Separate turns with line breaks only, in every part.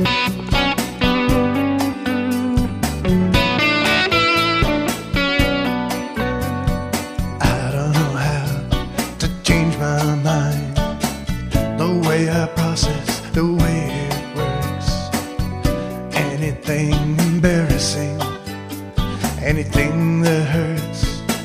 I don't know how to change my mind, the way I process, the way it works. Anything embarrassing, anything that hurts,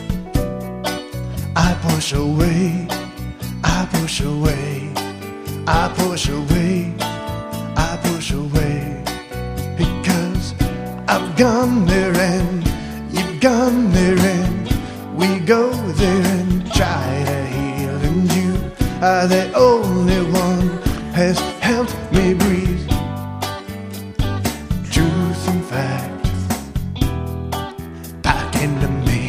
I push away, I push away, I push away, I push away. Because I've gone there and you've gone there and we go there and try to heal. And you are the only one has helped me breathe. Truth and fact back into me.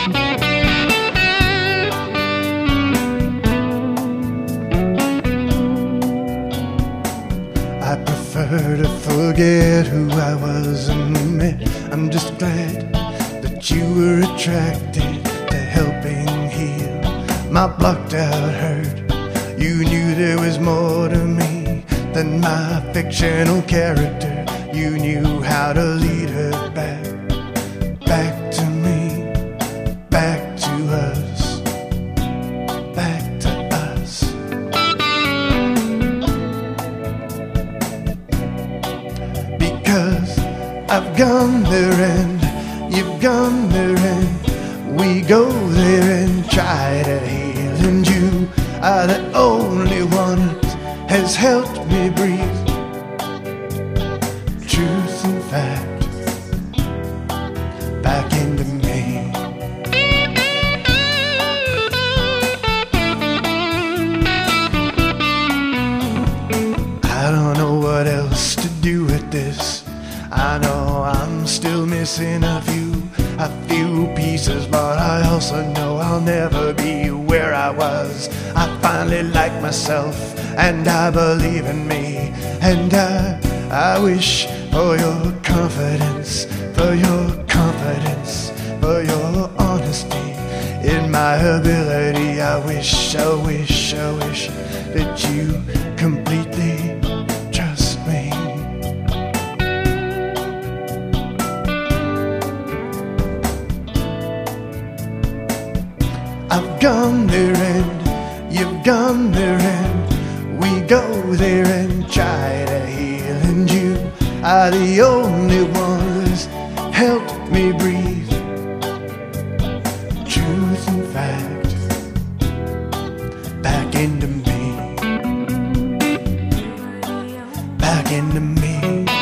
I prefer to forget who I was and admit I'm just glad that you were attracted to helping heal my blocked out hurt. You knew there was more to me than my fictional character. You knew how to lead her back, back to me, back to us, back to us. Because I've gone there and you've gone there and we go there and try to heal. And you are the only one that has helped me breathe. Truth and fact back into me. I don't know what else to do with this. I know I'm still missing a few pieces, but I also know I'll never be where I was. I finally like myself and I believe in me, and I wish for your confidence, for your confidence, for your honesty in my ability. I wish that you completely trust me. I've gone there and you've gone there and we go there and try to heal. And you are the only one who's helped me breathe. Truth and fact back into me, back into me.